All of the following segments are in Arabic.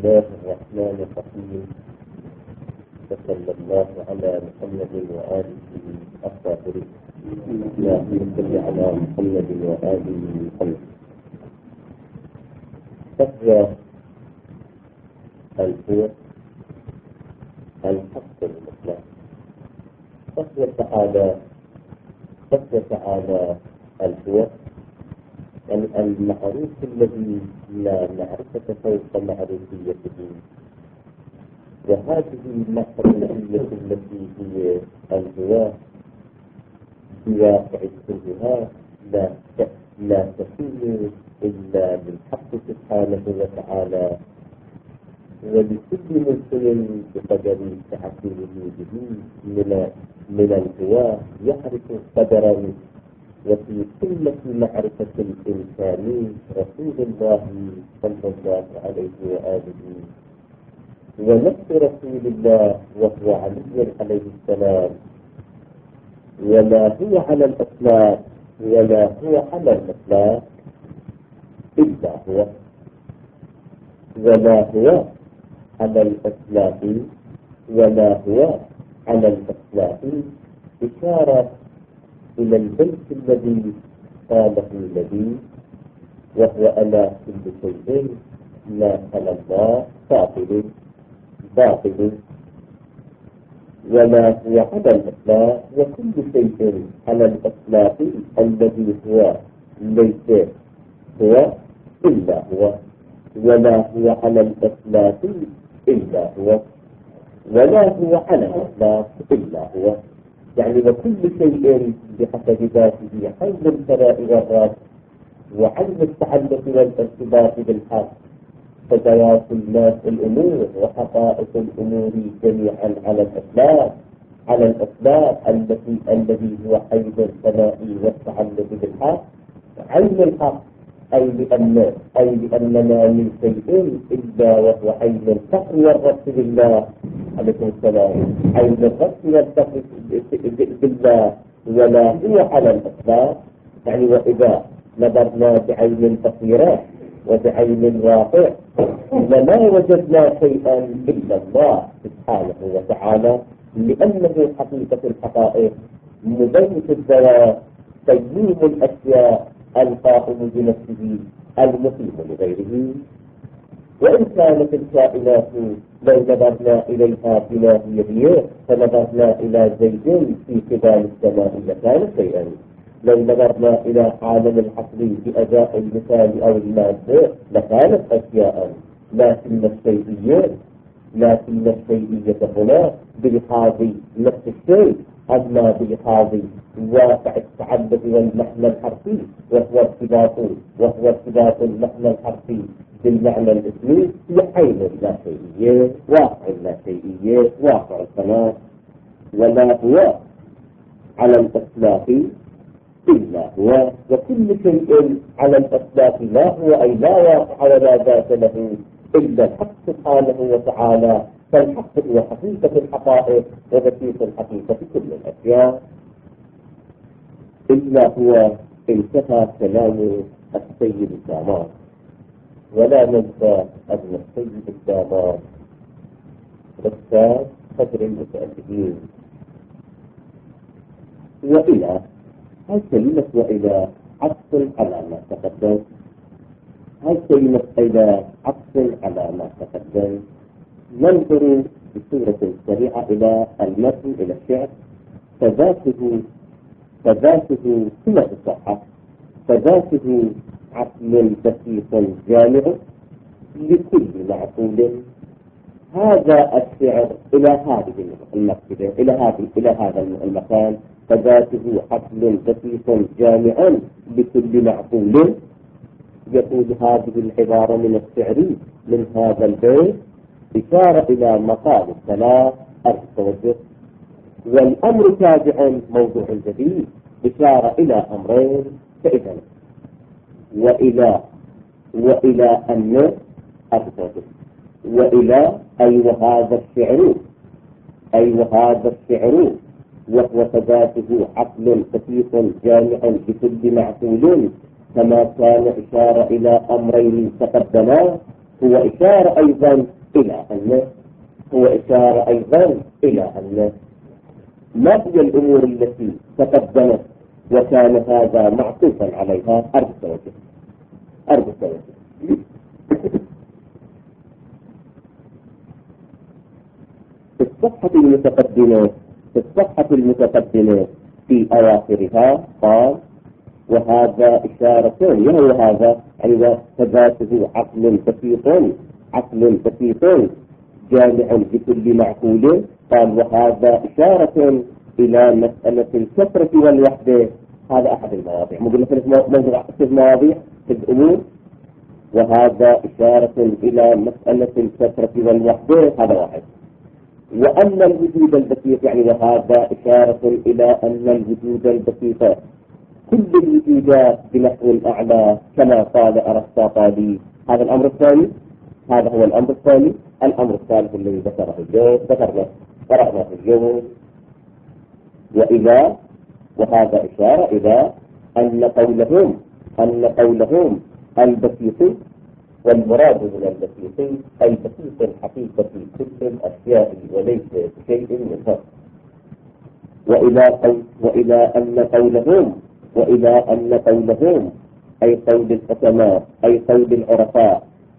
الله الرحمن الرحيم. وصلى الله على محمد وآله الطاهرين. اللهم صل على محمد وآله محمد. تقوى الهوى الحق المطلق. تقوى تعالى الهوى المعروف الذي لا معرفة فوق معرفيته، وهذه المعرفية التي هي الهوى بواقع كلها لا تكون إلا للحق سبحانه وتعالى، ولكل مسلم بقدر سعة وجوده من الهوى يعرف قدره. وفي قمة معرفة الإنسان رسول الله صلى الله عليه وآله، ونفس رسول الله وهو علي عليه السلام، ولا هو على الإطلاق إلا هو، ولا هو على الإطلاق ولا هو على الإطلاق، إشارة إلى البيت الذي قاله النبي، وهو ألا كل شيء ما خلا الله باطل، ولا هو على الإطلاق، وكل شيء على الإطلاق الذي هو ليس هو إلا هو، ولا هو على الإطلاق إلا هو، ولا هو على الإطلاق إلا هو. يعني وكل شيء بحسب ذاته حيث الثراء والراس، وعلم التعلق والارتباط بالحق، فدراسة الناس الأمور وحقائق الأمور جميعا على الإطلاق الذي هو حيث الثراء والتعلق بالحق. علم الحق أي لأننا من شيء إلا وهو عين الفقر والربط بالله عليكم السلام، عين الربط والفقر بالله، ولا هو على الإطلاق. يعني وإذا نظرنا بعين بصيرة وبعين واقع لما وجدنا شيئا إلا الله سبحانه وتعالى، لأنه حقيقة الحقائق، مبيت الذوات، تجميل الأشياء، القائم بنفسه، المقيم لغيره. وإن كانت الكائنات لو نظرنا إليها بما هي هي، فنظرنا إلى زيد في قبال السماء لكان شيئا، لو نظرنا إلى عالم الحصر بأداء المثال أو المادة لكانت أشياء، لكن الشيئية هنا بلحاظ نفس الشيء، أما بلحاظ واقع التعلق والمعنى الحرفي، وهو ارتباط المعنى الحرفي بالمعنى الاسمي، هي عين لا شيئية، واقع لا شيئية، واقع السماء، ولا هو على الإطلاق إلا هو، وكل شيء على الإطلاق لا هو أي لا واقع ولا ذات له إلا الحق سبحانه وتعالى. فالحق هو حقيقة الحقائق ودقيق الحقيقة في كل الأشياء. إلا هو انتهى كلام السيد الدامار، ولا ننسى أن السيد الدامار رسال قدر المتألفين. وإلى هاي كلمة وإلى عطف على ما تقدم، هاي كلمة إلى عطف على ما تقدم. ننظر بصورة سريعة إلى المتن، إلى الشعر. فذاته كما تصحح، فذاته عقل بسيط جامع لكل معقول. هذا الشعر إلى هذه المقصدة، إلى هذا المكان. فذاته عقل بسيط جامع لكل معقول. يقول هذه العبارة من الشعر من هذا البيت إشارة إلى مقال الثلاث التوجه، والأمر تابع موضوع جديد إشارة إلى أمرين. فإذا وإلى أن التوجه، وإلى أي وهذا الشعر وهو فذاته عقل خفيف جامع لكل معقول، كما كان إشارة إلى أمرين تقدما. هو إشارة أيضا إلى أن ما هي الأمور التي تقدمت وكان هذا معطوفا عليها أرض التوجه. في الصفحة المتقدمة في أواخرها قال وهذا إشارة وهو هذا يعني فذاته عقل بسيط جامع بكل معقول. قال وهذا إشارة إلى مسألة الكثرة والوحدة. هذا أحد المواضيع ممكن ثلاث مواضيع في الأمور. وهذا إشارة إلى مسألة الكثرة والوحدة هذا واحد. وأن الوجود البسيط يعني وهذا إشارة إلى أن الوجود البسيط كل الوجودات بنحو الأعلى كما قال أرسطاطالي. هذا الأمر الثاني. هذا هو الأمر الثاني. الأمر الثالث الذي قرأنا في اليوم وهذا إشارة إلى أن قولهم البسيط والمراد من البسيط أي بسيط الحقيقة في كل الأشياء وليس شيء منها. وإلى أن قولهم أي قول الحكماء أي قول العرفاء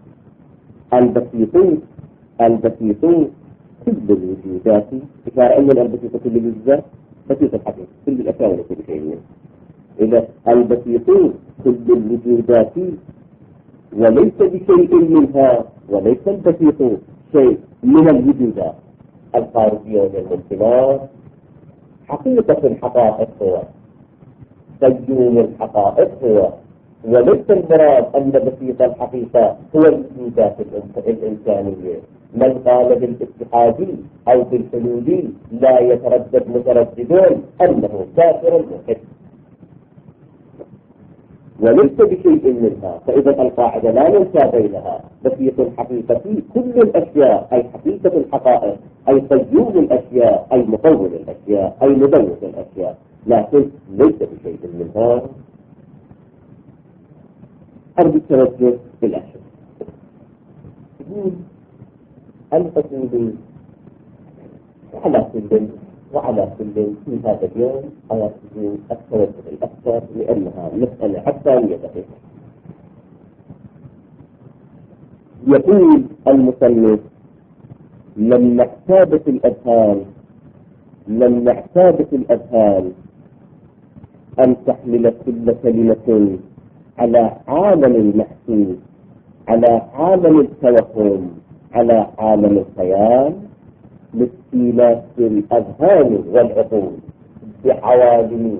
البسيط كل الوجودات. إشارة أن البسيط كل الوجودات بسيط الحقيقة كل الأشياء وليس شيء منها. إذا البسيط كل الوجودات وليس بشيء منها. وليس البسيط شيء من الوجودات الخارجية والممكنات. حقيقة الحقائق هو قيوم الحقائق هو. وليس المراد أن بسيط الحقيقة هو الوجودات الإنسانية. من قال بالاتحاد أو بالحلول لا يتردد مترددون أنه كافر ملحد وليس بشيء منها. فإذا القاعدة لا ننسى بينها. بسيط الحقيقة كل الأشياء أي حقيقة الحقائق أي قيوم الأشياء أي مطور الأشياء أي مدوث الأشياء لكن ليس بشيء منها. أرض التوجه بالأشياء الحصول وعلى كل في هذا اليوم على سبيل التوجه الأكثر لأنها مسألة حتى دقيقة. يقول المصنف لما اعتادت الأذهان أن تحمل كل كلمة على عالم المحسوس على عالم التوهم على عالم الخيال لاستيلاء الأذهان والعقول بعوالم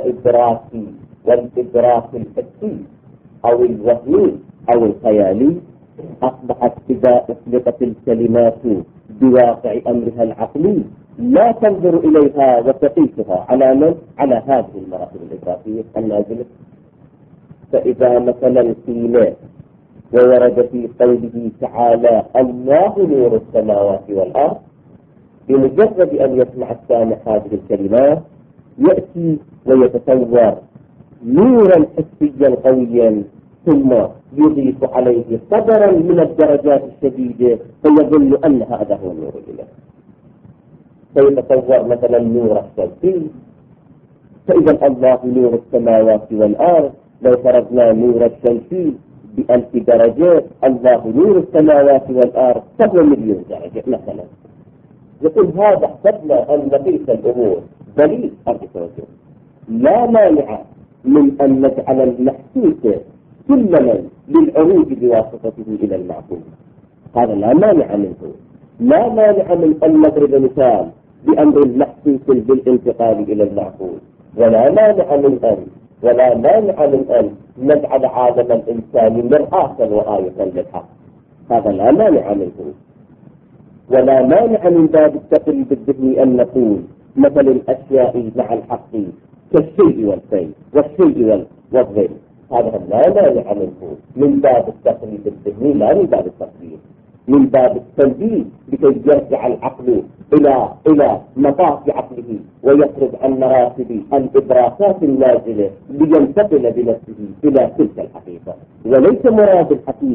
والإدراك الحسي أو الوهمي أو الخيالي. أصبحت إذا أطلقت الكلمات بواقع أمرها العقلي لا تنظر إليها وتقيسها على هذه المراتب الإدراكية النازلة. فإذا مثلا قيل وورد في قوله تعالى الله نور السماوات والأرض بمجرد أن يسمع السامع هذه الكلمات يأتي ويتصور نورا حسيا قويا ثم يضيف عليه قدرا من الدرجات الشديدة فيظن أن هذا هو النور الإلهي. فيتصور مثلا نور الشمس. فإذا الله نور السماوات والأرض لو فرضنا نور الشمس ب1000 درجة الله نور السماوات والأرض فهو 1,000,000 درجة مثلا. يقول هذا احتجنا أن نقيس الأمور دليل التوجه. لا مانع من أن نجعل المحسوس سلما للعروج بواسطته إلى المعقول. هذا لا مانع منه. لا مانع من أن نضرب مثال بأمر محسوس بالانتقال إلى المعقول. ولا مانع من أن نجعل عالم الإنسان مرآة وآية للحق. هذا لا مانع منه. ولا مانع من باب التقريب الذهني أن نقول مثل الأشياء مع الحق كالشيء والشيء والظل. هذا لا مانع منه من باب التقريب الذهني لا من باب التقريب. من باب التنبيه لكي يرجع العقل إلى مطاف عقله ويخرج عن مراتب الإدراكات النازلة لينتقل بنفسه إلى تلك الحقيقة. وليس مراد الحكيم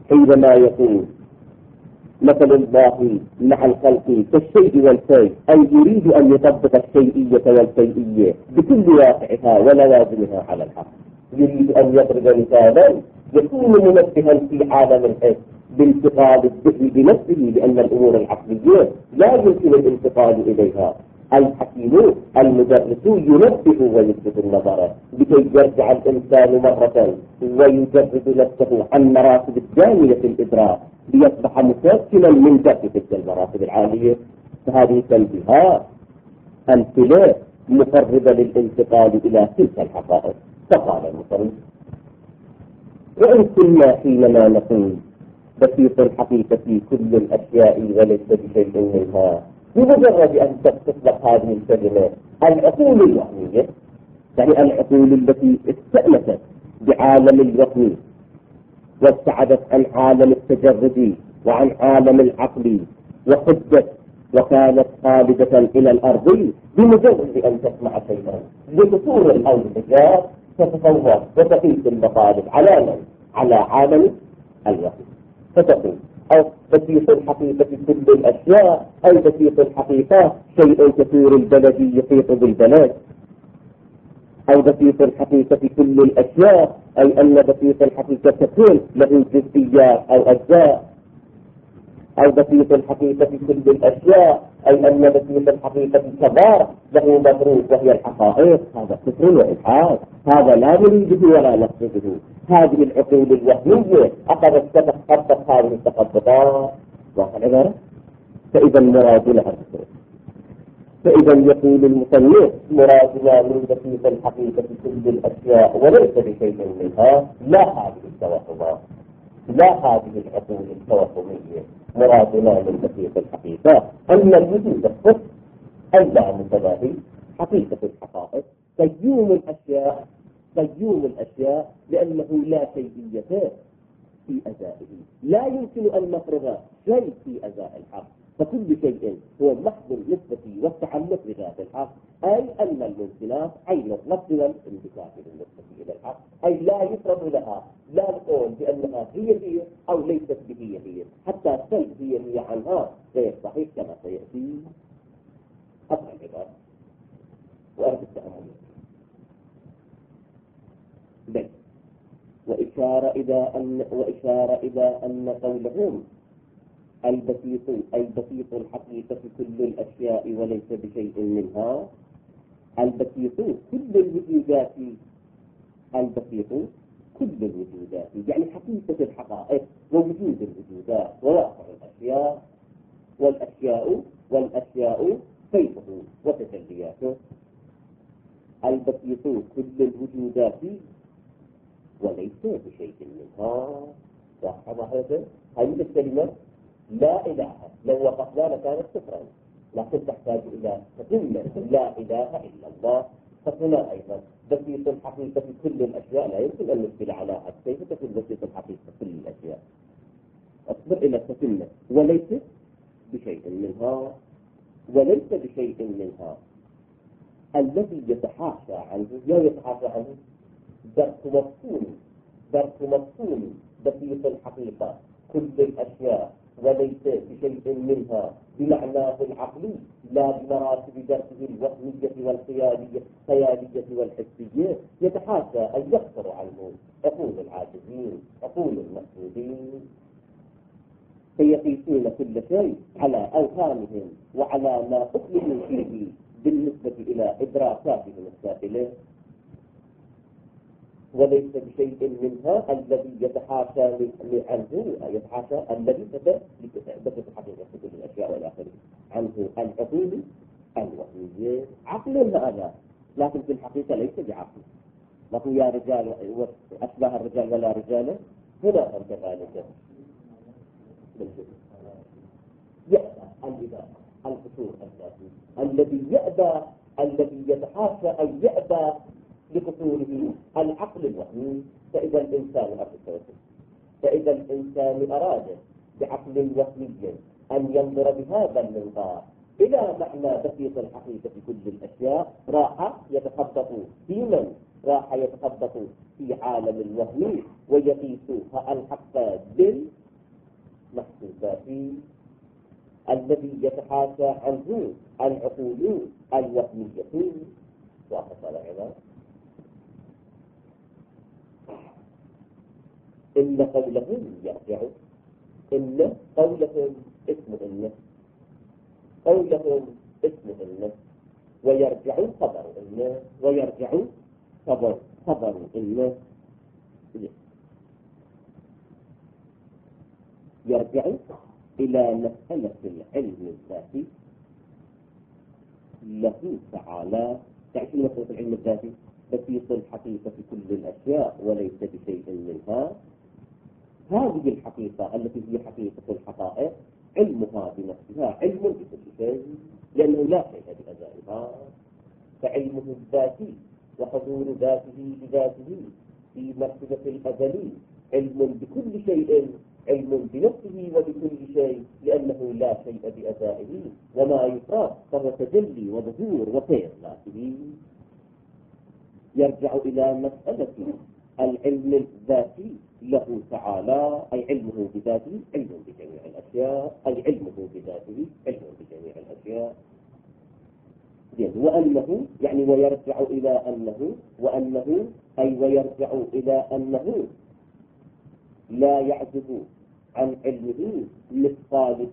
حينما يقول مثل الله مع الخلق كالشيء والشيء، أي يريد أن يطبق الشيئية والشيئية بكل واقعها ولوازمها على الحق. يريد أن يضرب مثالا يكون منبها في عالم الحس بانتقال الذهن بنفسه، لأن الأمور العقلية لا يمكن الانتقال إليها. الحكيم المدرس ينبه ويثبت النظر لكي يرجع الإنسان مرة ويجرد نفسه عن مراتب الدانية في الإدراك ليصبح متمكنا من درك تلك المراتب العالية. فهذه تنبيهات أمثلة مقربة للانتقال إلى تلك الحقائق. فقال المصنف: وإن كنا حينما نقول بسيط الحقيقة في كل الأشياء وليس بشيء منها، بمجرد أن تطلق هذه الكلمة العقول الوهمية، يعني العقول التي استأنست بعالم الوهم وابتعدت عن عالم التجرد وعن عالم العقل وخدت وكانت خالدة إلى الأرض، بمجرد أن تسمع شيئا لقصور أو الحجاب تتصور وتقيس المطالب على من؟ على عالم الوهم، فتقول أو بسيط الحقيقة كل الأشياء، أي بسيط الحقيقة شيء كثير البلد يحيط بالبلد، أو بسيط الحقيقة كل الأشياء أي أن بسيط الحقيقة تكون له جزئيات أو أجزاء، أو بسيط الحقيقة كل الأشياء أي أن بسيط الحقيقة كبار له مضروب وهي الحقائق. هذا كفر وإلحاد، هذا لا نريده ولا نقصده. هذه العقول الوهمية أخذت تتخطط هذه التخطيطات واقع العبارة. فإذا مرادنا الكفر. فإذا يقول المصنف: مرادنا من بسيط الحقيقة كل الأشياء وليس بشيء منها، لا هذه التوهمات، لا هذه العقول التوهمية. مرادنا من بسيط الحقيقة أن الوجود الصدق اللا متباهي، حقيقة الحقائق، قيوم الأشياء، قيوم الأشياء، لأنه لا شيئية في أزائه، لا يمكن أن نفرض شيء في أزاء الحق، فكل شيء هو محض النسبة والتعلق بذات الحق، أي أن الممكنات عين النفس والانتكاس بالنسبة إلى الحق، أي لا يفرض لها لا نقول بأنها هي أو ليست به هي، حتى سلب هي عنها غير صحيح كما سيأتي. أصل العبارة وأرد التأمل بل وإشارة إلى أن قولهم البسيط الحقيقة كل الأشياء وليس بشيء منها، البسيط كل الوجودات، البسيط كل الوجودات يعني حقيقة الحقائق ووجود الوجودات وواقع الأشياء، والأشياء كيفه وتجلياته. البسيط كل الوجودات وليس بشيء منها. واضح هذا؟ هذه الكلمة لا إله، لو وقفنا لكانت كفرا، لكن تحتاج إلى تتمة لا إله إلا الله. فهنا أيضا بسيط الحقيقة كل الأشياء لا يمكن أن نشكل على حد. كيف تكون بسيط الحقيقة كل الأشياء؟ أصبر إلى التتمة وليس بشيء منها، وليس بشيء منها الذي يتحاشى عنه، لا يتحاشى عنه درك مفهوم بسيط الحقيقة كل الأشياء وليس بشيء منها بمعناه العقلي، لا بمراتب درسه الوهمية والخيالية والحسية، يتحاشى أن يغفر عنه عقول العاجزين، عقول المحدودين، فيقيسون كل شيء على أوهامهم وعلى ما أخلقوا فيه بالنسبة إلى إدراكاتهم السائلة، وليس بشيء منها الذي يتحاشى عنه، يتحاشى الذي بس الحقيقة كل الأشياء والآخر عنه العقول الوهمية. عقل هذا لكن في الحقيقة ليس بعقل. نقول يا رجال أشبه الرجال ولا رجال، هنا أنت ذلك يأبى الإباء القصور الذاتي الذي يتحاشى أن يأبى لقصوره العقل الوهمي. فإذا الإنسان أراد بعقل وهمي أن ينظر بهذا المنظار إلى معنى بسيط الحقيقة كل الأشياء، راح يتخبط في عالم الوهم ويقيس الحق محسوسات الذي يتحاشى عنه العقول الوهمية. وهكذا العبارة. إن قولهم يرجع، إن قولهم اسم إن، قولهم اسم إن، ويرجع خبر إن، ويرجع خبر إن، يرجع إلى مسألة العلم الذاتي له تعالى. تعرفون مسألة العلم الذاتي؟ بسيط الحقيقة في كل الأشياء وليس بشيء منها. هذه الحقيقة التي هي حقيقة الحقائق علمها بنفسها علم بكل شيء، لأنه لا شيء بأزائها. فعلمه الذاتي وحضور ذاته بذاته في مرتبة الأزلي علم بكل شيء، علم بنفسه وبكل شيء، لأنه لا شيء بأزائه، وما يفرق فهو تجلي وظهور وخير ذاته. يرجع إلى مسألة العلم الذاتي له تعالى، أي علمه بذاته علم بجميع الأشياء، أي علمه بذاته علم بجميع الأشياء. وأنه يعني ويرجع إلى أنه، وأنه أي ويرجع إلى أنه لا يعجز عن علمه مثقال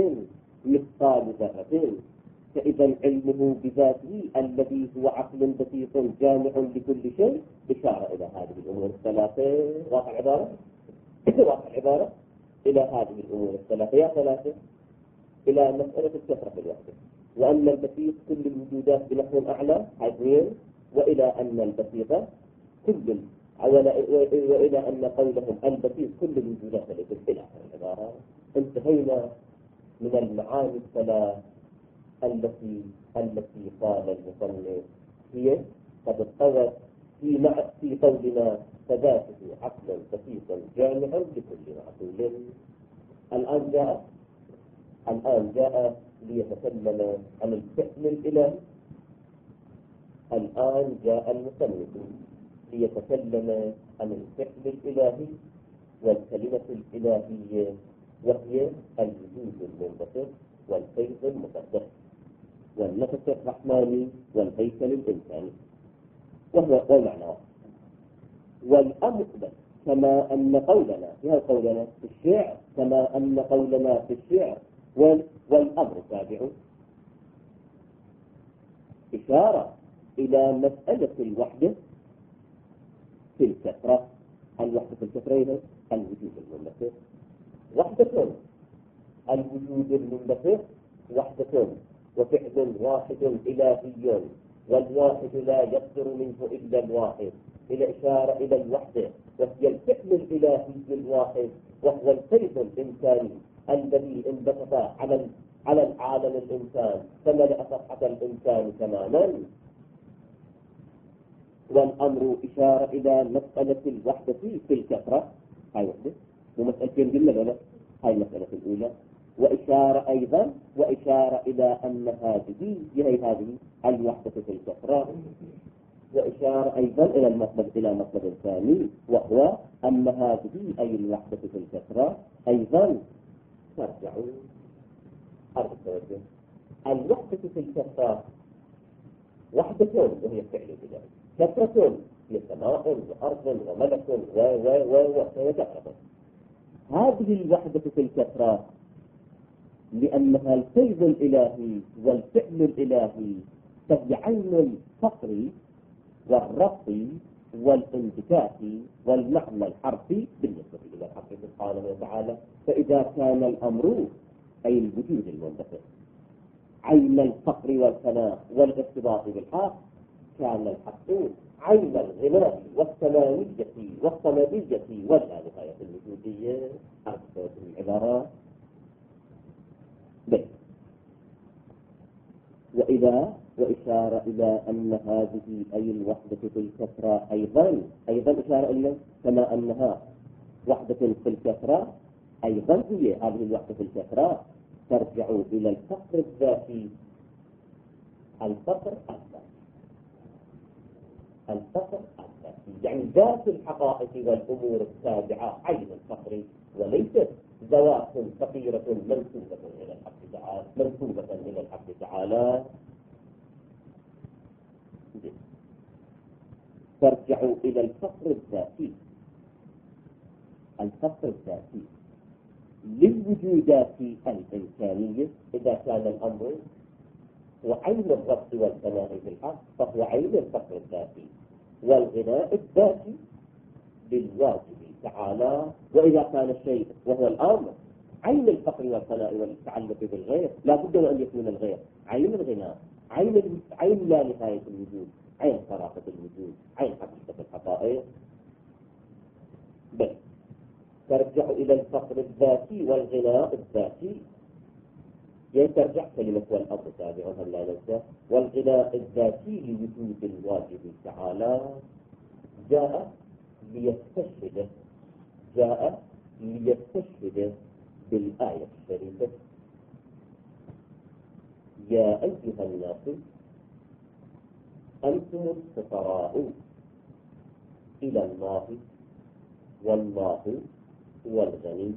ذرة. فإذا علمه بذاته الذي هو عقل بسيط جامع لكل شيء إشارة إلى هذه الأمور الثلاثة. واقع عبارة إلى هذه الأمور الثلاثة. يا ثلاثة إلى مسألة الكثرة في الوحدة، وأن البسيط كل الوجودات بنحو أعلى اثنين، وإلى أن البسيط كل وإلى أن قولهم البسيط كل الوجودات ليست إلى العبارة. انتهينا من المعاني الثلاث التي قال المصنف هي قد استوت في قولنا فذاته عقلا بسيطا جامعا لكل معقول. الآن جاء ليتكلم عن الفعل الإلهي. الآن جاء المصنف ليتكلم عن الفعل الإلهي والكلمة الإلهية، وهي الوجود المنبثق والفيض المقدس والنفس الرحماني والهيكل الإنساني، وهو معناه. والأمر كما أن قولنا في الشعر، كما أن قولنا في الشعر والأمر تابع، إشارة إلى مسألة الوحدة في الكثرة. الوحدة في الكثرة الوجود المنبثق وحدة، الوجود المنبثق وحدة وفعل واحد إلهي، والواحد لا يصدر منه إلا الواحد، إلى إشارة إلى الوحدة، وهي الفعل الإلهي الواحد، وهو الفيض الإنساني الذي انبثق على العالم الإنسان فملأ صفحة الإنسان تماما. والأمر إشارة إلى مسألة الوحدة في الكثرة، هاي وحدة ومسألتين قلنا ولا هاي المسألة الأولى. وإشارة إلى أن هذه الوحدة في الكثرة، وإشارة أيضا إلى مطلب ثاني، وهو أن هذه أي الوحدة في الكثرة أيضا ترجع الوحدة في الكثرة وحدة وهي الفعل الإلهي، كثرة هي سماء وأرض وملك وكثرة. هذه الوحدة في الكثرة لأنها الفيض الإلهي والفعل الإلهي، فهي عين الفقر والرفض والانتكاس والمعنى الحرفي بالنسبة إلى الحق سبحانه وتعالى. فإذا كان الأمر أي الوجود المنبثق عين الفقر والفناء والارتباط بالحق، كان الحق عين الغناء والثمانية والصمدية ولا نهاية الوجودية. أكثر العبارات وإشارة إلى أن هذه أي الوحدة في الكثرة أيضا إشارة إلى كما أنها وحدة في الكثرة، أيضا هي هذه الوحدة في الكثرة ترجع إلى الفقر الذاتي. الفقر الذاتي يعني ذات الحقائق والأمور التابعة عين الفقر، وليست ذوات فقيرة منسوبة إلى الحق تعالى ترجع إلى الفقر الذاتي للوجودات الإنسانية. إذا كان الأمر وعين الربط والثناء بالحق فهو عين الفقر الذاتي والغناء الذاتي بالواجب تعالى. وإذا كان الشيء وهو الأمر عين الفقر والثناء والتعلق بالغير، لا بد أن يكون الغير عين الغناء، عين لا نهاية الوجود، عين صرافة الوجود، عين حقيقة الحقائق. بل ترجع إلى الفقر الذاتي والغناء الذاتي، ترجع كلمة والأمر تابعها لا ننسى، والغناء الذاتي لوجود الواجب تعالى جاء ليستشهد بالآية الشريفة: يا أيها الناس أنتم الفقراء إلى الله والله هو الغني.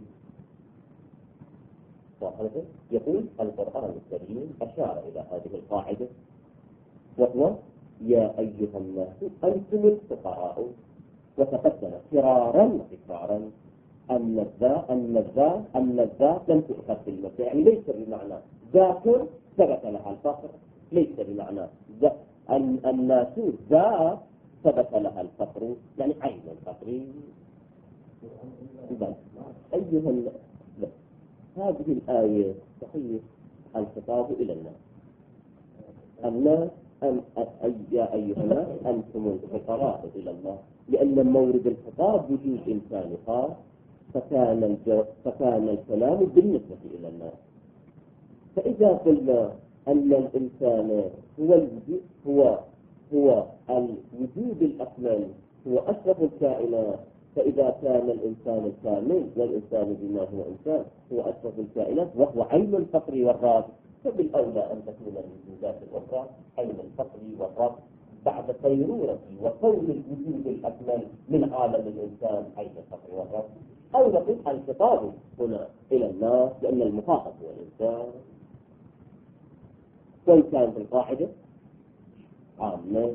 يقول القرآن الكريم أشار إلى هذه القاعدة، وهو يا أيها الناس أنتم الفقراء، وتقدم فرارا وتكرارا أن الذات لم تؤخذ بالمثل، يعني ليس بمعنى ذات ثبت لها الفقر، ليس بمعنى أن الناس ذات ثبت لها الفقر، يعني عين الفقر. أيها هذه الآية صحيح الخطاب إلى الناس يا أيها الناس أنتم الفقراء إلى الله، لأن مورد الخطاب وجود إنسان خاص، فكان الكلام بالنسبة إلى الناس. فإذا قلنا أن الإنسان هو الوجود الأكمل، هو أشرف الكائنات، فإذا كان الإنسان الكامل والإنسان بما هو إنسان هو أشرف الكائنات وهو عين الفقر والراب، فبالأولى أن تكون الوجودات الأخرى عين الفقر والراب بعد صيرورة وكون الوجود الأكمل من عالم الإنسان عين الفقر والراب. أو نقول الخطاب هنا إلى الناس لأن المخاطب هو الإنسان، وإن كانت القاعدة عامة.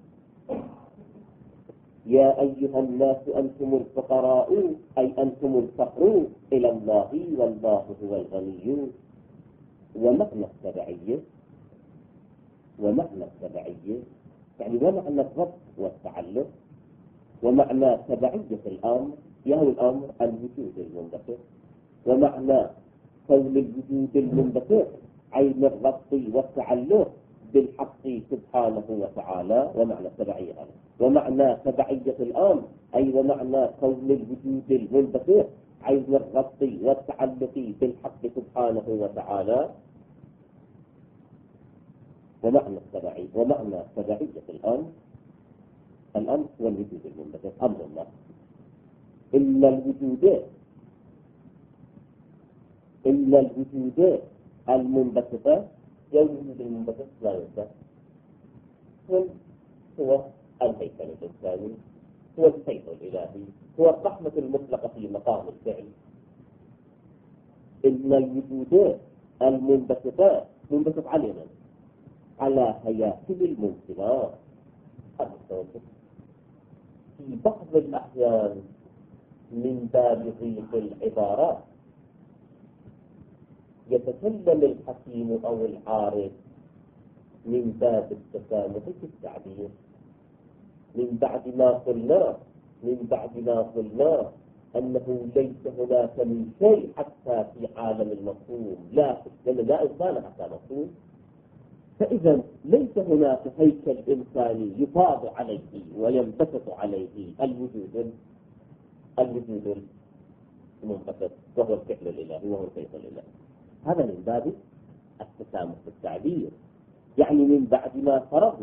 يا أيها الناس أنتم الفقراء أي أنتم الفقر إلى الله والله هو الغني. ومعنى التبعية يعني ومعنى الربط والتعلق، ومعنى تبعية الأمر يهو الأمر الوجود المنبثق، ومعنى كون الوجود المنبثق عين الربط والتعلق بالحق سبحانه وتعالى، ومعنى التبعية هذا. ومعنى تبعية الأمر أي ومعنى كون الوجود المنبثق عين الربط والتعلق بالحق سبحانه وتعالى. ومعنى تبعية الأمر هو الوجود المنبثق أمر الله. إلا الوجود المنبثقة الوجود المنبثق لا ينبثق، هو الهيكل الإنساني، هو السيف الإلهي، هو الرحمة المطلقة في مقام الفعل. إن الوجودات المنبثقات منبثق علينا على هياكل الممكنات. في بعض الأحيان من باب ضيق العبارات يتكلم الحكيم أو العارف من باب التسامح في التعبير، من بعد ما قلنا أنه ليس هناك من شيء حتى في عالم المفهوم، لأن لا إنسان حتى مفهوم. فإذا ليس هناك هيكل إنساني يفاض عليه وينبسط عليه الوجود المنبسط، وهو الفعل الإلهي وهو السيف الإلهي. هذا من باب التسامح في التعبير، يعني من بعد ما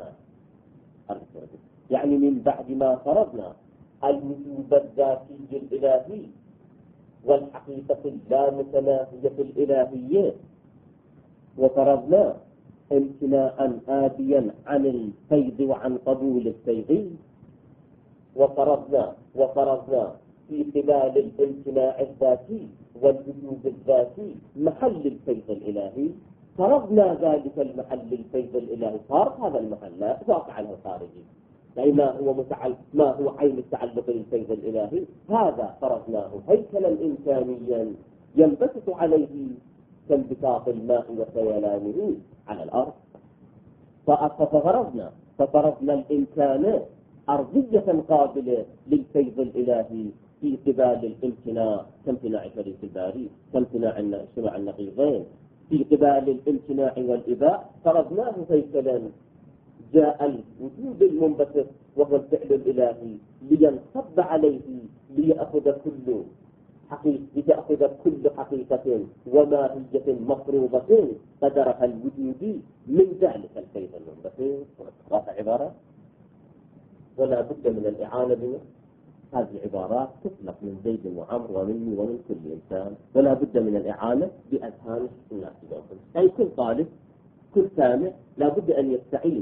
فرضنا الوجود الذاتي الإلهي والحقيقة اللامتناهية الإلهية، وفرضنا امتناء آديا عن الفيض وعن قبول الفيض، وفرضنا في قبال الامتناع الذاتي والوجود الذاتي محل الفيض الإلهي، فرضنا ذلك المحل الفيض الإلهي، صار هذا المحل لا واقع له خارجي، أي ما هو عين التعلق بالفيض الإلهي، هذا فرضناه هيكلا إنسانيا ينبسط عليه كانبساط الماء وسيلانه على الأرض. ففرضنا الإنسان أرضية قابلة للفيض الإلهي في قبال الامتناع كامتناع شريك الباري، كامتناع اجتماع النقيضين. في قبال الامتناع والإباء فرضناه هيكلا جاء الوجود المنبسط وهو الفعل الإلهي لينصب عليه ليأخذ كل حقيقة وماهية مفروضة قدرها الوجود من ذلك الفيض المنبسط. واضح عبارة؟ ولا بد من الإعانة بنا. هذه العبارات تطلق من زيد وعمر ومني ومن كل إنسان، ولا بد من الإعانة بأذهان الناس بهم. أي كل طالب كل سامع لا بد أن يستعين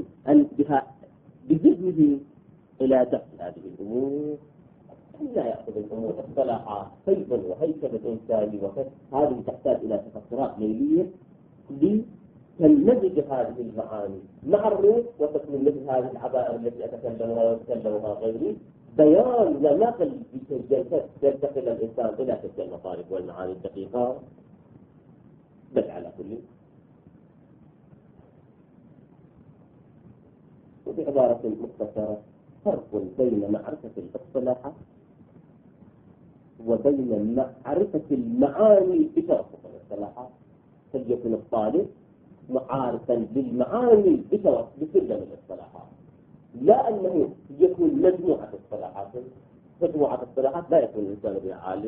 بذهنه إلى دفع هذه الأمور، لا يأخذ الأمور الصلاحات فيضا وهيكل الإنسان هذه تحتاج إلى تفكرات ليلية لتنمزج هذه المعاني مع الروح وتكون مثل هذه العبائر التي أتكلمها ويتكلمها غيري بيان ونقل بجلسة ينتقل الإنسان إلى تلك المطالب والمعاني الدقيقة. بل على كل وبعبارة مختصرة فرق بين معرفة الاصطلاحات وبين معرفة المعاني بتوسط الاصطلاحات. فليكن الطالب معارفا للمعاني بسلم الاصطلاحات، لا أنه يكون مجموعة اصطلاحات. مجموعة اصطلاحات لا يكون الإنسان بها عالم.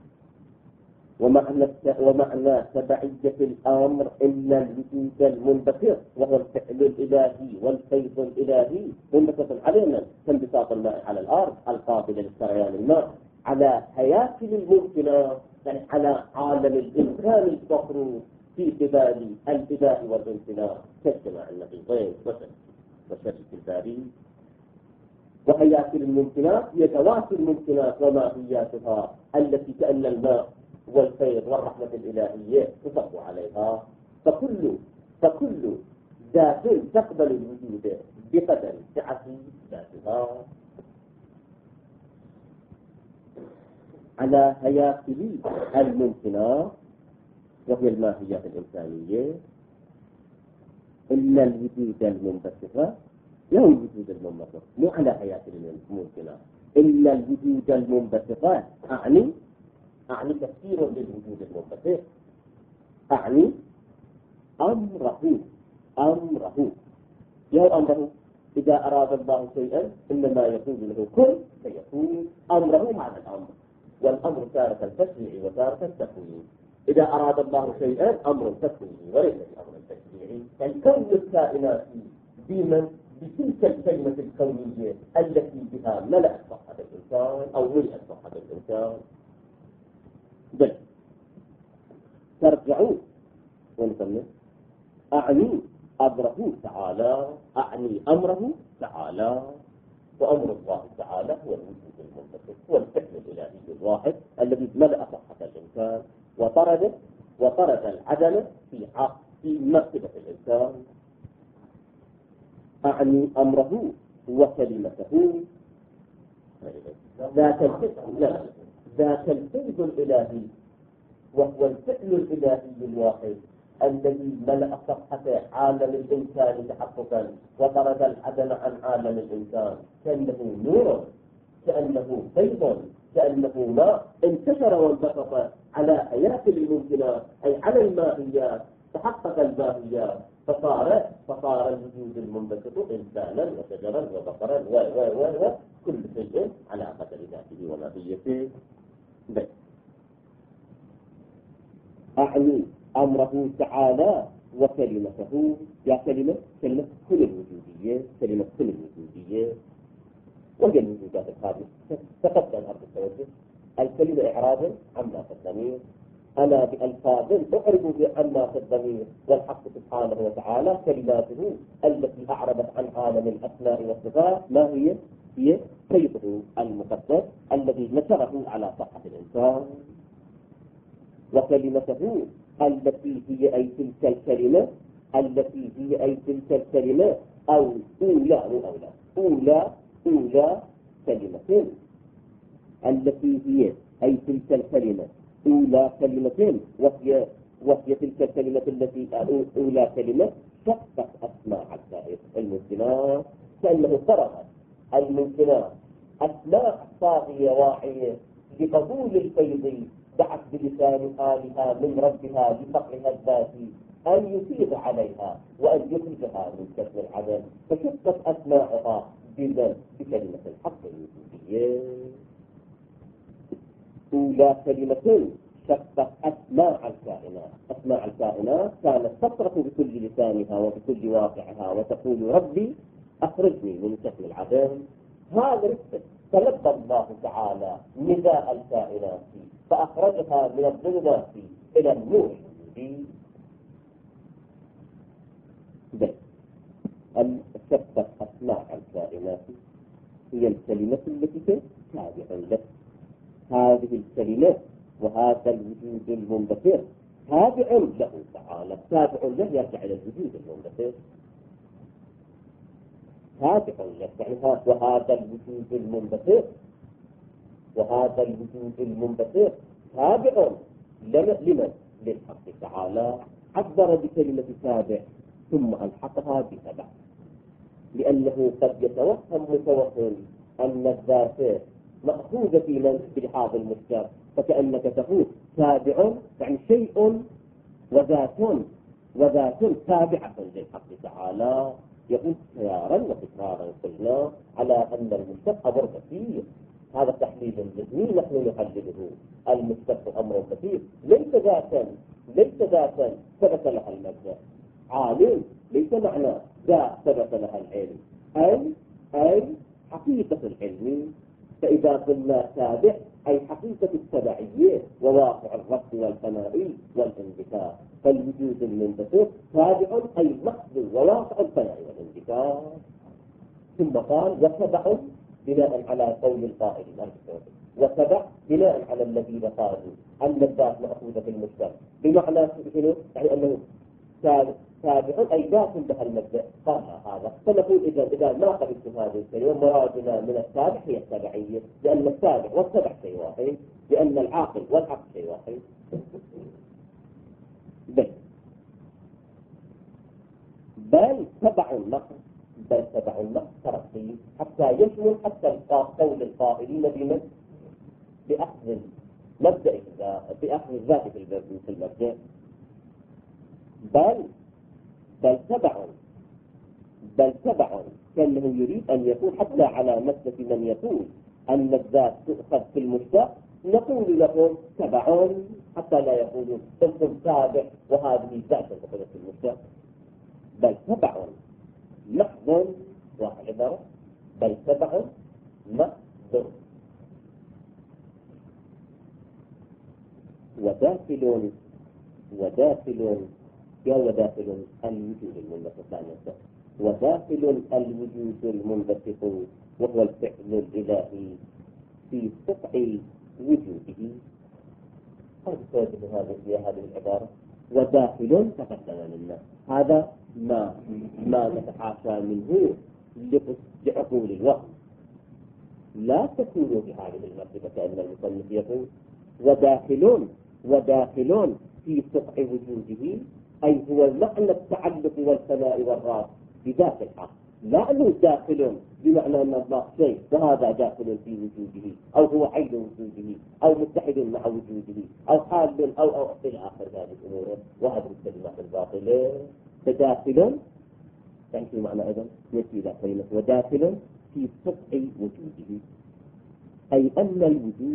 ومعنى تبعية الأمر إلا الوجود المنبسط وهو الفعل الإلهي والفيض الإلهي منبسط علينا كانبساط الماء على الأرض القابل لسريان الماء على هياكل الممكنة، يعني على عالم الإمكان الفخر في قبال الإله والامتناع كاجتماع النقيضين وشريك الباري. وهياكل الممكنات هي ذوات الممكنات وماهياتها التي كأن الماء والفيض والرحمة الإلهية تصب عليها. فكل ذات تقبل الوجود بقدر سعة ذاتها على هياكل الممكنات وهي الماهيات الإنسانية إلا الوجود المنبسط. لا الوجود المنبسط مو على هياكل الممكنات إلا الوجود المنبسط. أعني تفسير للوجود المنبسط، أعني أمره. يا أمره إذا أراد الله شيئا إنما يقول له كن فيكون. أمره معنى الأمر، والأمر تارة التشريع وتارة التكوين. إذا أراد الله شيئا أمر تكويني وليس بأمر تشريعي. فالكون الكائنات بتلك الكلمة الكونية التي بها ملأت صحة الإنسان أو ملأت صحة الإنسان. بل ترجعوا ونسمي أعني أمره تعالى، أعني أمره تعالى. وأمر الله تعالى هو الوجود المنبسط، هو الفعل الإلهي الواحد الذي ملأ صحة الإنسان وطرد العدم في مرتبة الإنسان. أعني أمره وكلمته ذات الفيض الإلهي وهو الفعل الإلهي الواحد الذي ملأ صفحة عالم الإنسان تحققا وطرد العدم عن عالم الإنسان، كأنه نور، كأنه فيض، كأنه ماء انتشر وانبسط على هياكل الممكنات أي على الماهيات. تحقق الماهيات فصار الوجود المنبسط إنسانا وشجرا وبقرا وكل شيء على قدر ذاته وماهيته. أعني أمره تعالى وكلمته. يا كلمة كل الوجودية وهي الوجودات الخارجية. تقدم أرض التوجه الكلمة إعرابا عما في الضمير، أنا بألفاظ أعرب عما في الضمير، والحق سبحانه وتعالى كلماته التي أعربت عن عالم الأسماء والصفات ما هي فيضه المقدس الذي نشره على صفحة الإنسان، وكلمته التي هي أي تلك الكلمة، التي هي أي تلك الكلمة أو أولى كلمة، التي هي أي تلك الكلمة أولى كلمة، وهي تلك الكلمة التي أولى كلمة شقت أسماع السائر الممكنات، كأنه فرغ الممكنات أسماء صاغية واعية لقبول الفيض، دعت بلسان حالها من ربها لفقرها الذاتي أن يفيض عليها وأن يخرجها من كسر العدم، فشقت أسماعها بكلمة الحق الوجودية. أولى كلمة شقت أسماع الكائنات كانت تصرخ بكل لسانها وبكل واقعها وتقول ربي أخرجني من كسر العدم. هذا تلبى الله تعالى نداء الكائنات فأخرجها من الظلمات إلى النور. شقت أسماع الكائنات هي الكلمة التي تابعة لك. هذه الكلمة وهذا الوجود المنبثر تابع له تعالى، تابع له يرجع إلى الوجود المنبثر، تابع له يعني وهذا الوجود المنبثر تابع لمن؟ للحق تعالى. عبر بكلمة تابع ثم ألحقها بتبع، لأنه قد يتوهم متوهم أن الذات مأخوذة في لحاظ المشترك، فكأنك تقول تابع يعني شيء وذات تابعة للحق تعالى. يقول خيارا وتكرارا قلنا على أن المشتق أمر كثير، هذا تحليل ذهني نحن نحلله. المشتق أمر كثير، ليس ذاتا ثبت لها المبدأ، عالم ليس معنى ذات ثبت لها العلم، أي حقيقة العلم. فإذا قلنا تابع أي حقيقة التبعية وواقع الرفض والفناء والانبثاق، فالوجود المنبثق تابع أي محض وواقع الفناء والانبثاق. ثم قال وتبع بناء على قول القائل وتبع بناء على الذين قالوا أن الذات مأخوذة في المشترك، بمعنى يعني أنه تابع أي ذات لها المبدأ. قال هذا فنقول إذا ما قبلتم هذه الكلمة مرادنا من التابع هي التبعية، لأن التابع والتبع شيء واحد، لأن العاقل والعقل شيء واحد. بل تبع النقص ترقي حتى يشمل حتى قول القائلين بأخذ مبدأ بأخذ الذات في المبدأ. بل تبع كأنه يريد أن يكون حتى على مسلك من يقول أن الذات تؤخذ في المشتق، نقول لهم تبع حتى لا يقولوا انتم تابع وهذه الذات تؤخذ في المشتق. بل تبع محض وعبارة، بل تبع محض وداخل الوجود المنبثق، وداخل الوجود المنبثق وهو الفعل الإلهي في سطع وجوده. هذه العبارة وداخل تقدم لنا، هذا ما نتحاشى منه لعقول الوهم. لا تكونوا بهذه المرتبة كأن المصنف يقول وداخل في سطع وجوده، أي هو معنى التعلق والثناء والراس بذات الحق، لا أنه داخل بمعنى أن الله شيء وهذا داخل في وجوده، أو هو عين وجوده، أو متحد مع وجوده، أو حال أو إلى آخر هذه الأمور وهذه الكلمات الباطلة. فداخل يعني في معنى أيضا يأتي إلى كلمة وداخل في سطع وجوده، أي أن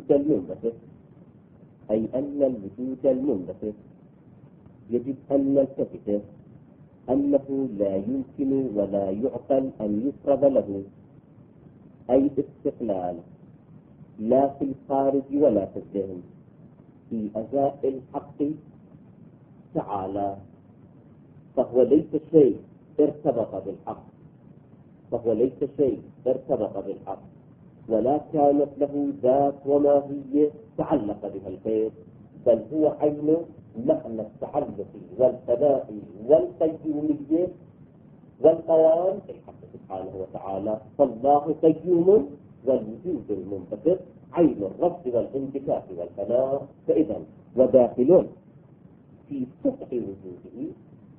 الوجود المنبثق يجب أن نلتفت أنه لا يمكن ولا يعقل أن يفرض له أي استقلال، لا في الخارج ولا في الذهن، في أزاء الحق تعالى. فهو ليس شيء ارتبط بالحق، ولا كانت له ذات وماهية تعلق بها القيد، بل هو عين معنى التعلق والفناء والقيومية والقوام الحق سبحانه وتعالى. فالله قيوم، والوجود المنبثق عين الرفض والانبكاس والفناء. فإذا وداخل في سطح وجوده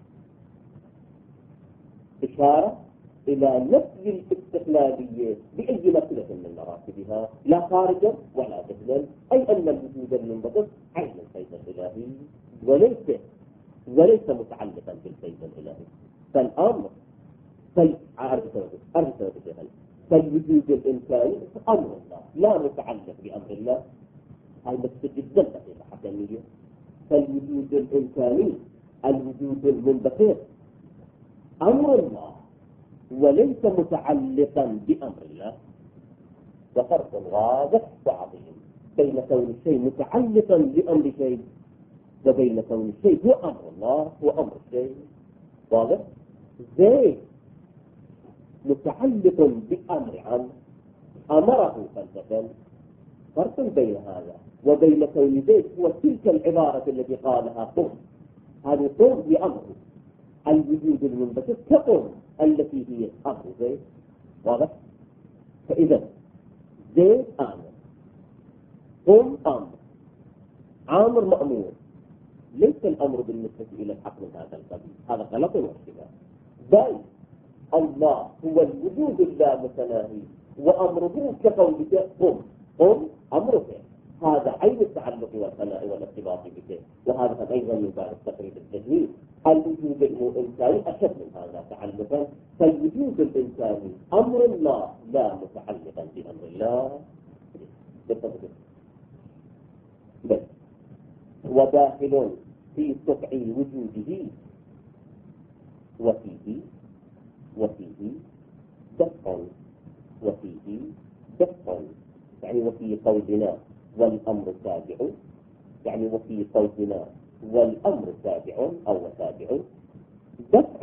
إشارة إلى نفي الاستقلالية بأي مرتبة من مراتبها، لا خارجا ولا داخلا، أي أن الوجود المنبثق عين الفيض الإلهي وليس متعلقا بالفيض الإلهي. فالأمر فالوجود الإنساني أمر الله لا متعلق بأمر الله. هاي بس جدا دقيقة حكمية. فالوجود الإنساني الوجود المنبثق أمر الله وليس متعلقا بأمر الله. وفرق واضح وعظيم بين كون الشيء متعلقا بأمر شيء وبين كون الشيء هو أمر الله وأمر الشيء. واضح؟ زيد متعلق بأمر عام أمره فلسفا. فرق بين هذا وبين كون زيد هو تلك العبارة التي قالها قم، هذه قم بأمره. الوجود المنبثق كقم التي هي أمر زيد. واضح؟ فإذا زيد آمر، قم أمر، عامر مأمور. ليس الأمر بالنسبة إلى الحق من هذا القبيل، هذا غلط واشتباه. بل الله هو الوجود اللامتناهي وأمره كقولك قم أمرك. هذا عين التعلق والفناء والارتباط بك. وهذا أيضا من باب التقريب التجويد. الوجود الإنساني أشد من هذا تعلقا. فالوجود الإنساني أمر الله لا متعلقا بأمر الله. بل وداخل في سطع وجوده وفيه دفع يعني وفي قولنا والأمر تابع، يعني وفي قولنا والأمر تابع أو تابع دفع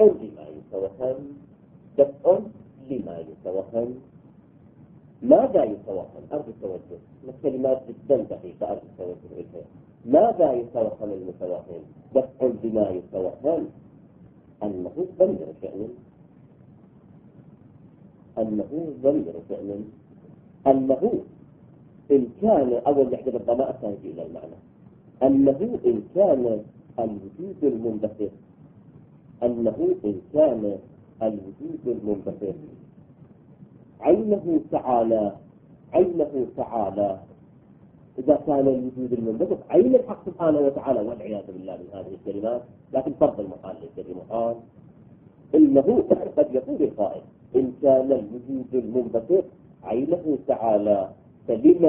لما يتوهم. ماذا يتوهم؟ أرجو التوجه، كلمات جدا دقيقة أرجو التوجه إليها. ماذا يتوهم المتوهم؟ دفع بما يتوهم أنه ضمير شأن، أنه إن كان أول يحدث الضماء الثاني إلى المعنى، أنه إن كان الوجود المنبثق عينه تعالى إذا كان الوجود المنبثق عين الحق سبحانه وتعالى، والعياذ بالله من هذه الكلمات، لكن فرض المقال ليس بمقال. إنه قد يقول القائل إن كان الوجود المنبثق عينه تعالى فلما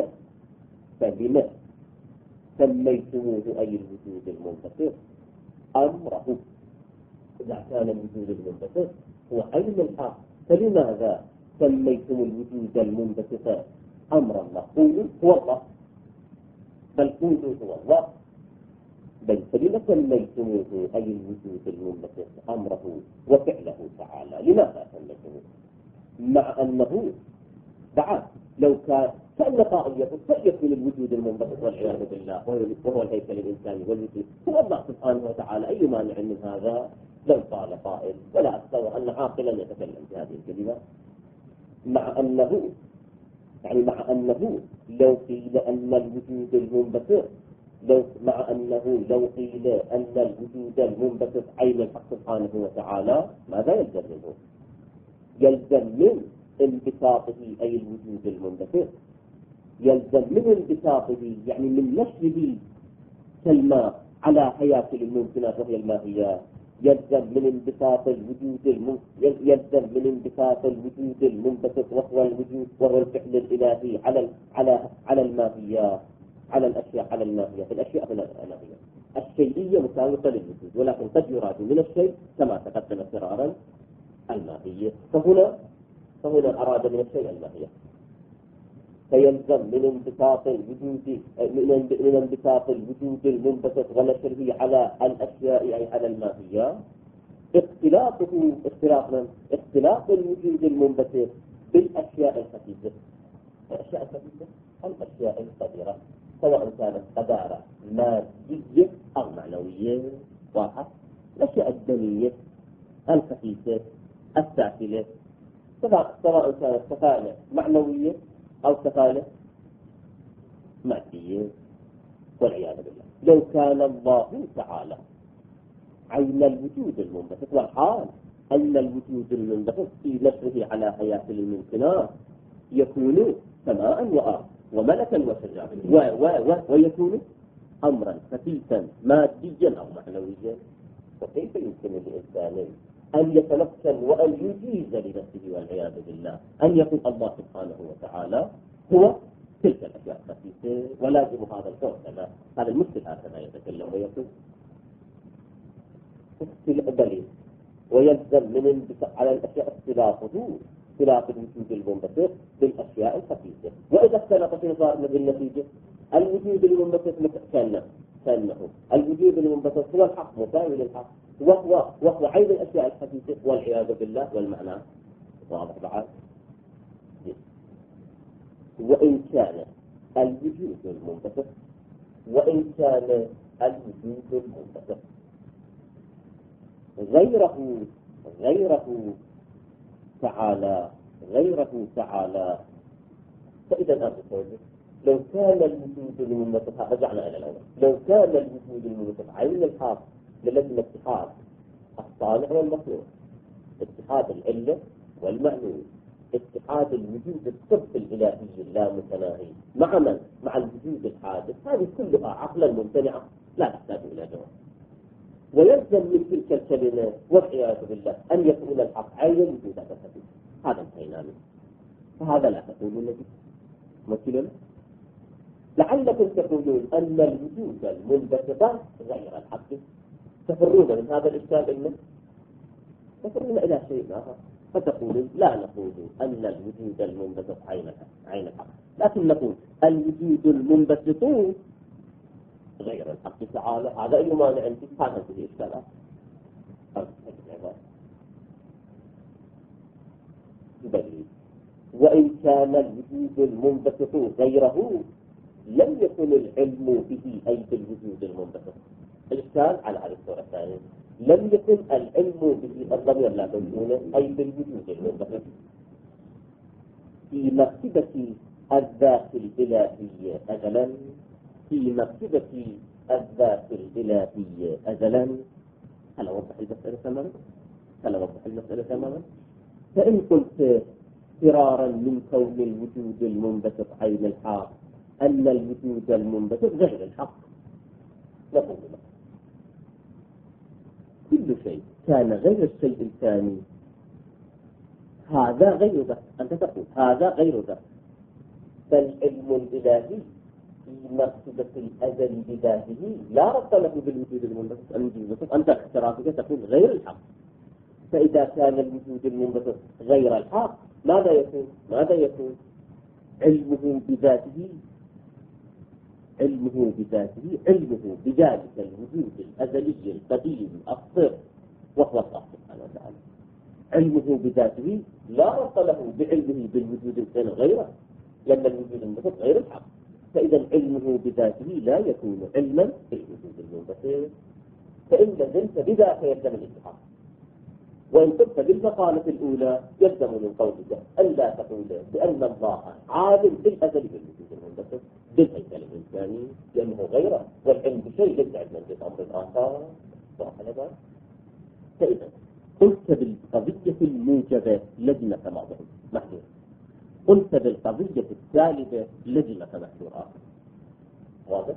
سميتموه أي الوجود المنبثق أمره. إذا كان الوجود المنبثق هو عين الحق فلماذا سميتم الوجود المنبثق أمر الله؟ قولوا هو الله، بل قولوا هو الله، بل فلما سميتموه أي الوجود المنبثق أمره وفعله تعالى؟ لماذا سميتموه؟ مع أنه بعد لو كان قائل يقول فيكون الوجود المنبثق والعياذ بالله وهو الهيكل الإنساني والوجود هو الله سبحانه وتعالى، أي مانع من هذا؟ لو قال قائل ولا أتصور أن عاقلا يتكلم في هذه الكلمة. مع أنه لو قيل أن الوجود المنبثق لو قيل أن الوجود المنبثق عين الحق سبحانه وتعالى، ماذا يلزم منه؟ يلزم من انبساطه أي الوجود المنبثق، يلزم من انبساطه يعني من نشره كالماء على حياة الممكنات وهي الماهيات. يلزم من انبساط الوجود المنبثق وهو الفعل الإلهي على الماهيات، على الأشياء، على الماهيات. الأشياء الماهية الشيئية مساوية للوجود، ولكن قد يراد من الشيء كما تقدم فرارا الماهية. فهنا أراد من الشيء الماهية. فيلزم من انبساط الوجود المنبثق ونشره على الأشياء أي على الماهية اختلاط الوجود المنبثق بالأشياء الخفيفة. الأشياء الخفيفة الأشياء القدرة، سواء كانت قدارة مادية أو معنوية. واضح؟ الأشياء الدنية الخفيفة السافلة، سواء كانت كفالة معنوية أو كفالة مادية، والعياذ بالله. لو كان الله تعالى عين الوجود المنبثق، والحال أن الوجود المنبثق في نفسه على حياة الممكنات يكون سماء وأرض وملكا وشجاعا ويكون أمرا خفيفا ماديا أو معنويا، فكيف يمكن للإنسان أن يتمكن وأن يجيز لنفسه والعياذ بالله أن يكون الله سبحانه وتعالى هو تلك الأشياء الخفيفة؟ ولازم هذا الكون كما هذا المشكل هكذا يتكلم ويقول دليل، ويلزم من على الأشياء اختلاف الوجود المنبثق بالأشياء الخفيفة. وإذا اختلفت صار بالنتيجة الوجود المنبثق كأنه الوجود المنبثق هو الحق مساوي للحق، وهو عين الأشياء الخفيفة والعياذ بالله. والمعنى واضح بعد. وإن كان الوجود المنبثق غيره تعالى فإذا أقول لو كان الوجود المنبثق، رجعنا إلى الأول، لو كان الوجود المنبثق عين الحق للزم اتحاد الصانع والمخلوق، اتحاد العلة والمعنوي، اتحاد الوجود الصرف الإلهي اللامتناهي مع الوجود الحادث، هذه كلها عقلا ممتنعة لا تحتاج إلى جواب. ويلزم من تلك الكلمة والعياذ بالله أن يكون الحق عين الوجود الخفيف، هذا انتهينا منه. فهذا لا تقولون به مثلا لعلكم تقولون أن الوجود المنبثق غير الحق، تفرون من هذا الإشكال إنه تفرون إلى شيء آخر، فتقولون لا نقول أن الوجود المنبثق عين الحق، لكن نقول الوجود المنبثق غير الحق تعالى. هذا أي مانع عندي؟ هذا فيه إشكالات. وإن كان الوجود المنبثق غيره لم يكن العلم به أي بالوجود المنبثق. الإشكال على هذه الصورة الثانية، لم يكن العلم به الضمير لا تنسونه أي بالوجود المنبثق في مرتبة الذات الإلهية أزلا، في مرتبة الذات الإلهية أزلا. هل أوضح المسألة تماما؟ فإن قلت فرارا من كون الوجود المنبثق عين الحق أن الوجود المنبثق غير الحق، نقول كل شيء كان غير الشيء الثاني هذا غير ذا. أنت تقول هذا غير ذا، فالعلم الإلهي في مرتبة الأزل بذاته لا ربط له بالوجود المنبثق. أنت اعترافك تقول غير الحق. فإذا كان الوجود المنبثق غير الحق ماذا يكون؟ علمه بذاته علمه بذلك الوجود الأزلي القديم الصرف وهو الله سبحانه وتعالى. علمه بذاته لا ربط له بعلمه بالوجود غيره، لأن الوجود المنبثق غير الحق. فإذا علمه بذاته لا يكون علما بالوجود المنبثق، فإن لزمت بذاك يلزم الاتحاد. وإن قلت بالمقالة الأولى يلزم من قولك أن لا تقول بأن الله عالم بالأزل بالوجود المنبثق بالهيكل الإنساني لأنه غيره، والعلم بشيء ليس علما بأمر آخر. وهكذا فإذا قلت بالقضية الموجبة لزمك بعضهم محذور، قلت بالقضية الثالثة لزمك محذور آخر. واضح؟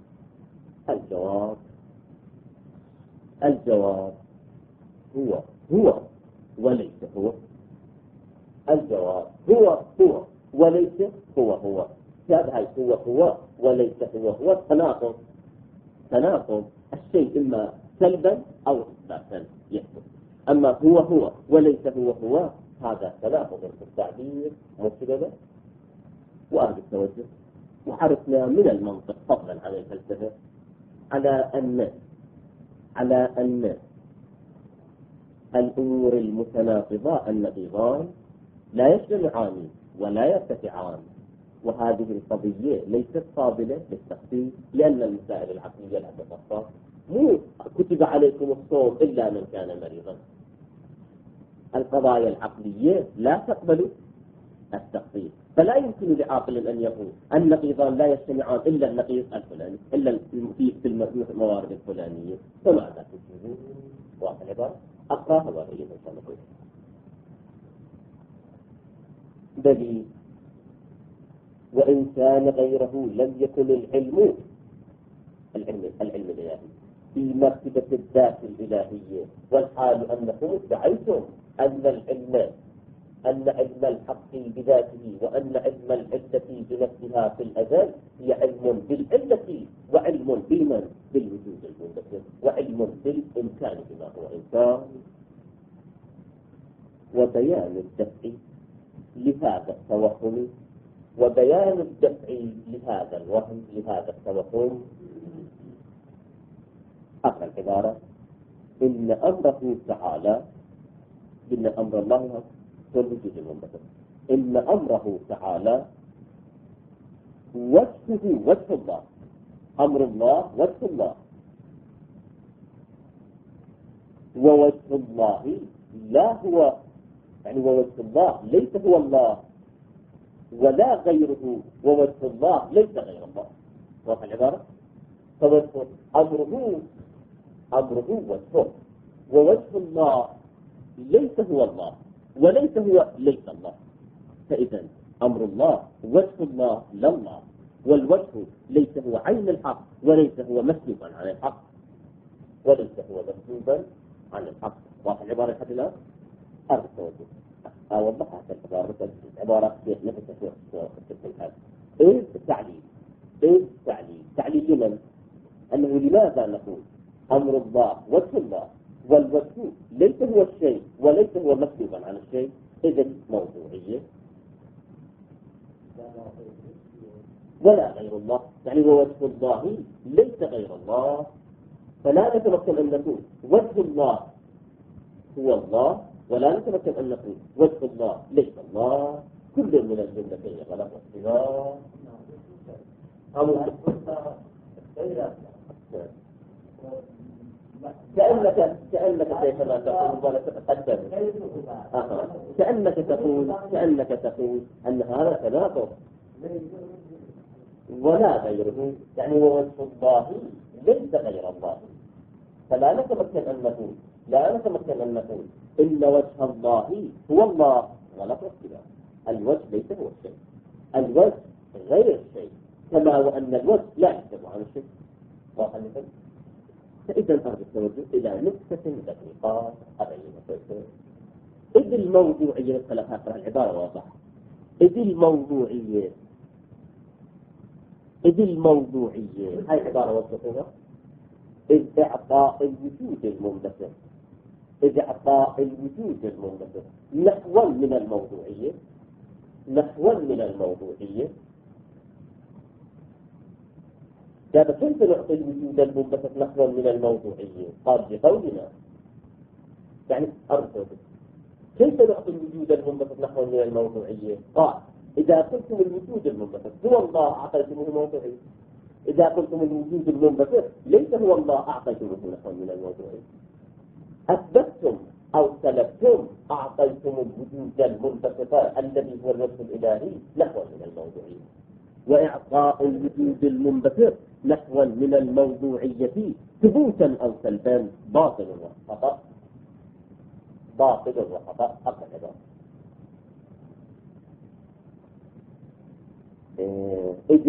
الجواب هو وليس هو. الجواب هو وليس هو. هذا هو وليس هو تناقض الشيء إما سلبا أو إثباتا يحدث. أما هو وليس هو هذا تناقض في التعبير مسلمة وأهل التوجه. وعرفنا من المنطق فضلا عن الفلسفة على أن الأمور المتناقضة النقيضان لا يجتمعان ولا يرتفعان، وهذه القضية ليست قابلة للتخفيف، لأن المسائل العقلية لا تخفف. مو كتب عليكم الصوم إلا من كان مريضا. القضايا العقلية لا تقبل التخفيف، فلا يمكن لعاقل أن يقول النقيضان لا يجتمعان إلا النقيض الفلاني، إلا في الموارد الفلانية. فماذا تجيبون؟ واحد عبارة أقراها وأبين إن شاء الله. دليل: وإن كان غيره لم يكن العلم الإلهي في مرتبة الذات الإلهية، والحال أنكم ادعيتم أن علم الحق بذاته وأن علم العلة بنفسها في الأزل هي علم بالعلة وعلم بمن؟ بالوجود المنبثق، وعلم بالإمكان بما هو إمكان. وبيان الدفع لهذا التوهم وبيان الدفع لهذا الوهم لهذا التوهم. أقرأ العبارة: إن أمره تعالى، إن أمر الله هو الوجود المنبثق، إن أمره تعالى وجهه وجه الله، أمر الله وجه الله، ووجه الله لا هو، يعني ووجه الله ليس هو الله ولا غيره، ووجه الله ليس غير الله. واضح العبارة؟ فوجه أمره وجهه، ووجه الله ليس هو الله وليس هو ليس الله. فإذا أمر الله وجه الله لا الله، والوجه ليس هو عين الحق وليس هو مسلوبا عن الحق، وليس هو مسلوبا عن الحق. واضح العبارة لحد الآن؟ أرجو التوجه. أوضحها العبارة، عبارة نفسها في الحال. إيه التعليل؟ تعليل لمن؟ أنه لماذا نقول أمر الله وجه الله والوجه ليس هو الشيء وليس هو مسلوبا عن الشيء؟ إذن موضوعية ولا غير الله، يعني ووجه الله ليس غير الله. فلا نتمكن أن نقول وجه الله هو الله، ولا نتمكن أن نقول وجه الله ليس الله. كل من الجملتين غلط واختلاف. كأنك كيفما تقول ولا تتقدم، كأنك تقول أن هذا تناقض ولا غيره، يعني ووجه الله ليس غير الله. فلا نتمكن أن نقول إن وجه الله هو الله، غلط واختلاف. الوجه ليس هو الشيء، الوجه غير الشيء، كما وأن الوجه لا يحتوي عن الشيء. واضح مثلا؟ فإذا أرجو التوجه إلى نقطة دقيقة أبينها. إذ الموضوعية الثلاثة، أقرأ العبارة واضحة. إذ الموضوعية هاي عبارة وصفتها إذ إعطاء الوجود المنبثق، إذ إعطاء الوجود المنبثق نحوا من الموضوعية. هذا كيف نعطي الوجود المنبثق نحوا من الموضوعية؟ قال بقولنا، يعني أرسل كيف نعطي الوجود المنبثق نحوا من الموضوعية؟ قال إذا قلتم الوجود المنبثق هو الله أعطيتموه موضوعية، إذا قلتم الوجود المنبثق ليس هو الله أعطيتموه نحوا من الموضوعية. أثبتتم أو سلبتم أعطيتم الوجود المنبثق الذي هو الوجه الإلهي نحوا من الموضوعية. وإعطاء الوجود المنبثق نحوا من الموضوعية ثبوتا أو سلبا باطل وخطأ. أقل إذ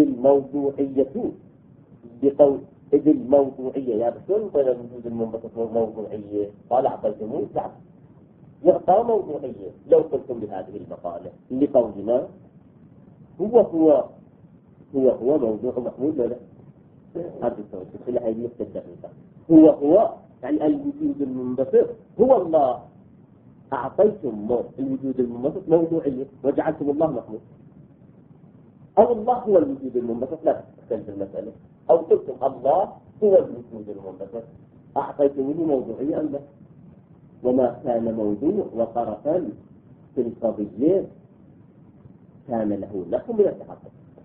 الموضوعية يا بشر بين الوجود المنبثق والموضوعية. قال أعطيتموه سعب يعطى موضوعية. لو قلتم بهذه المقالة لقولنا هو موضوع محمود ولا هذا التوجه اللي هي النقطة هو يعني الوجود المنبثق هو الله. أعطيتم الوجود المنبثق موضوعية وجعلتم الله محمود، أو الله هو الوجود المنبثق، لا تختلف المسألة. أو قلتم الله هو الوجود المنبثق أعطيتموه موضوعية أم لا؟ وما كان موضوع وطرفا في القضية كان له نحو من التحقق.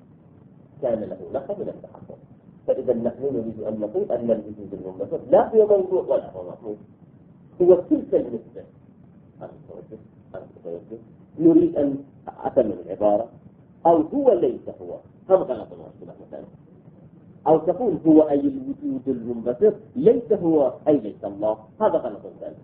كان له نقص من التحقق. فإذا نحن نريد أن نقول أن الوجود المنبثق لا هو موضوع ولا هو محمول، هو تلك النسبة. نريد أن أتمم العبارة، أو هو ليس هو، هم غلط المرسلة مثلا، أو تقول هو أي الوجود المنبثق ليس هو أي ليس الله، هذا غلط ثاني.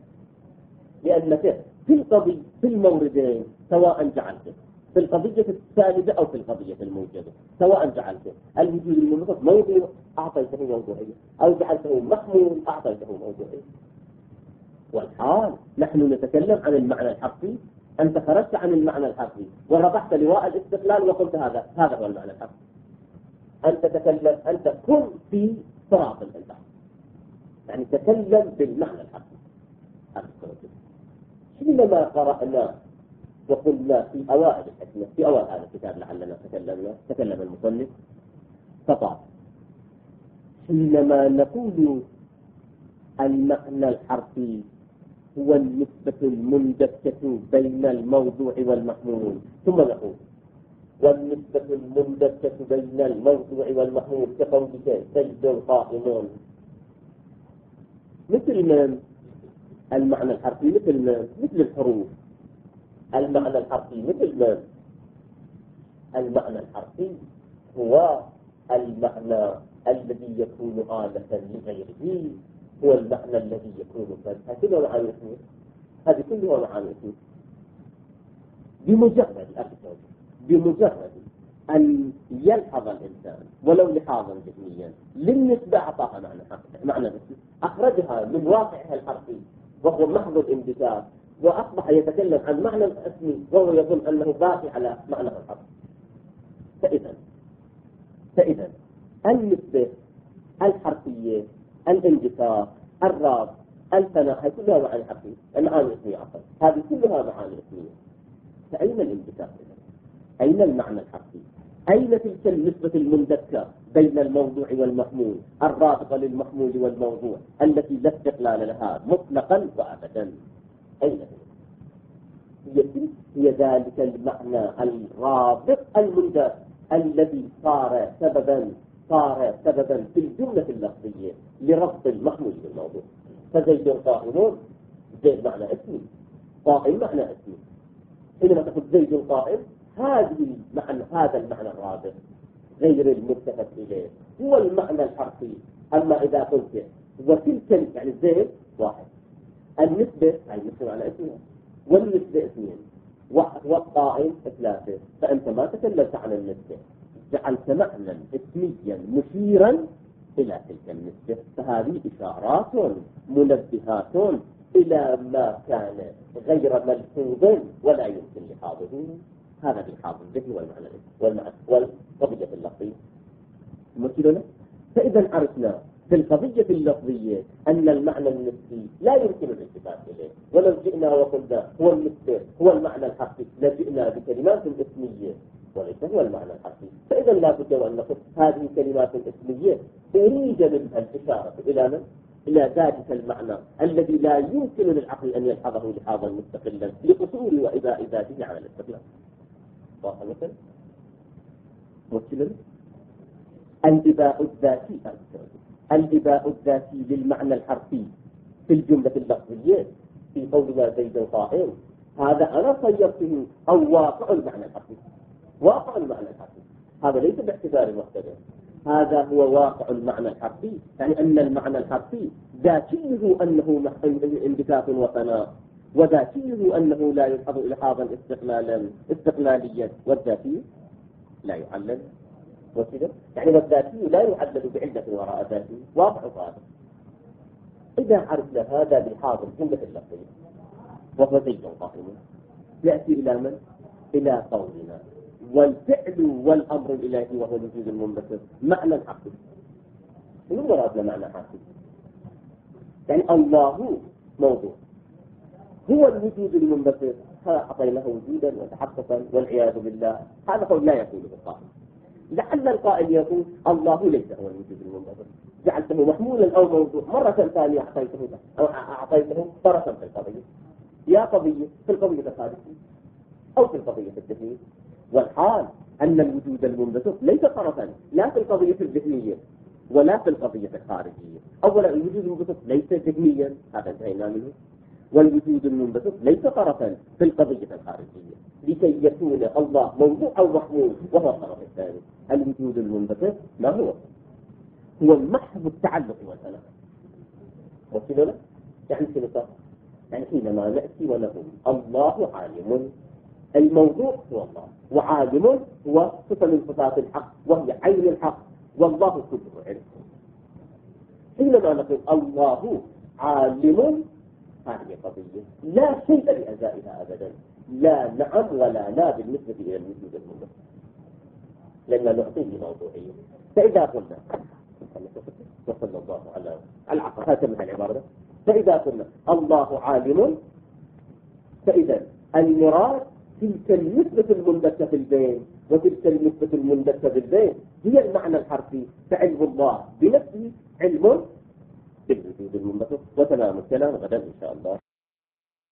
لأنك في الموردين سواء جعلته في القضية الثالثة أو في القضية الموجودة، سواء جعلته الوجود المنبثق موضوع أعطيته موضوعية، أو جعلته محمول أعطيته موضوعية. والحال نحن نتكلم عن المعنى الحرفي، أنت خرجت عن المعنى الحرفي ورفعت لواء الاستقلال وقلت هذا هو المعنى الحرفي. أنت تتكلم، أنت كن في صراط الإنسان، يعني تكلم بالمعنى الحرفي. حينما قرأنا وقلنا في أوائل الحكمة، في أوائل هذا الكتاب لعلنا تكلم المصنف فقط، حينما نقول المعنى الحرفي هو النسبة المندكة بين الموضوع والمحمول، ثم نقول والنسبة المندكة بين الموضوع والمحمول كقولك زيد قائم، مثل من المعنى الحرفي، مثل الحروف. المعنى الحرفي مثل من المعنى الحرفي هو المعنى الذي يكون آلة لغيره، هو المعنى الذي يكون فاتحة. كلها معاني اسمية، هذه كلها معاني اسمية. بمجرد أن يلحظ الإنسان ولو لحاظا ذهنيا للنسبة أعطاها معنى اسمي، أخرجها من واقعها الحرفي وهو محض الانبثاق، وأصبح يتكلم عن معنى اسمي وهو يظن أنه باقي على معنى الحرفي. فإذا النسبة الحرفية، الانبثاق، الراب، الفناء، هذه كلها معاني حرفية، المعاني اسمية عفوا، هذه كلها معاني اسمية. فأين الانبثاق؟ أين المعنى الحرفي؟ أين تلك النسبة المندكة بين الموضوع والمحمول، الرابطة للمحمول والموضوع التي لا استقلال لها مطلقا وأبدا؟ أين هي ذلك المعنى الرابط المندك الذي صار سببا في الجملة اللفظية لربط المحمول بالموضوع. فزيد قائم، زيد معنى اسمي، قائم معنى اسمي. حينما تقول زيد قائم، هذا المعنى الرابط غير الملتفت إليه هو المعنى الحرفي. أما إذا قلت وتلك يعني زيد واحد، النسبة معنى اسمها، والنسبة اثنين، والقائم ثلاثة، فأنت ما تكلمت عن النسبة، جعلت معنى اسميا مشيرا إلى تلك النسبة. فهذه إشارات منبهات إلى ما كان غير ملحوظ ولا يمكن لحاظه. هذا بالحاظ الذهني والقضية اللفظية مثلنا. فإذا عرفنا في القضية اللفظية أن المعنى النسبي لا يمكن الالتفات إليه، ولو جئنا وقلنا هو النسبة هو المعنى الحرفي لجئنا بكلمات اسمية وليس هو المعنى الحرفي. فإذا لا بد أن نقول هذه كلمات اسمية أريد منها الإشارة إلى من؟ إلى ذلك المعنى الذي لا يمكن للعقل أن يلحظه لحاظا مستقلا لقصور وإباء ذاته على الاستقلال. واضح مثلا؟ الإباء الذاتي للمعنى الحرفي في الجملة اللفظية في قولنا زيد قائم، هذا أنا صيرته أو واقع المعنى الحرفي. واقع المعنى الحرفي هذا ليس باعتبار مختلف، هذا هو واقع المعنى الحرفي، يعني أن المعنى الحرفي ذاتيه أنه انبثاق وفناء، وذاتيه أنه لا يلحظ إلحاظا استقلاليا، والذاتي لا يعلل وكذا، يعني والذاتي لا يعلل بعلة وراء ذاته، واقع ظاهر. إذا عرفنا هذا بحاض الجملة اللفظية وهو زيد قائم، يأتي إلى من؟ إلى قولنا والفعل والأمر الإلهي وهو الوجود المنبثق معنى حقيقي. شنو مرادنا معنى حقيقي؟ يعني الله موضوع، هو الوجود المنبثق، أعطيناه وجودا وتحققا والعياذ بالله. هذا قول لا يقوله القائل. لعل القائل يقول الله ليس هو الوجود المنبثق، جعلته محمولا أو موضوع، مرة ثانية أعطيته طرفا في القضية، يا قضية في القضية الخارجية أو في القضية الذهنية. والحال أن الوجود المنبثق ليس طرفا لا في القضية الذهنية ولا في القضية الخارجية. أولا الوجود المنبثق ليس ذهنيا، هذا انتهينا منه، والوجود المنبثق ليس طرفا في القضية الخارجية، لكي يكون الله موضوع أو محمول وهو الطرف الثاني. الوجود المنبثق ما هو؟ هو محض التعلق والفناء. وكذا يعني كذا، يعني حينما نأتي ونقول الله عالم، الموضوع هو الله، وعالم هو صفة من صفات الحق وهي عين الحق، والله كله علم. حينما نقول الله عالم، هذه قضية لا شيء لأزائها أبدا، لا نعم ولا لا بالنسبة إلى الوجود المنبثق، لأننا نعطيه موضوعية. فإذا قلنا وصلى الله على العقل، هكذا العبارة، فإذا قلنا الله عالم، فإذا المراد تلك النسبة المنبثة في البين، وتلك النسبة المنبثة في البين هي المعنى الحرفي، فعلم الله بنفسه علم بالوجود المنبثق. وتمام الكلام غدا إن شاء الله.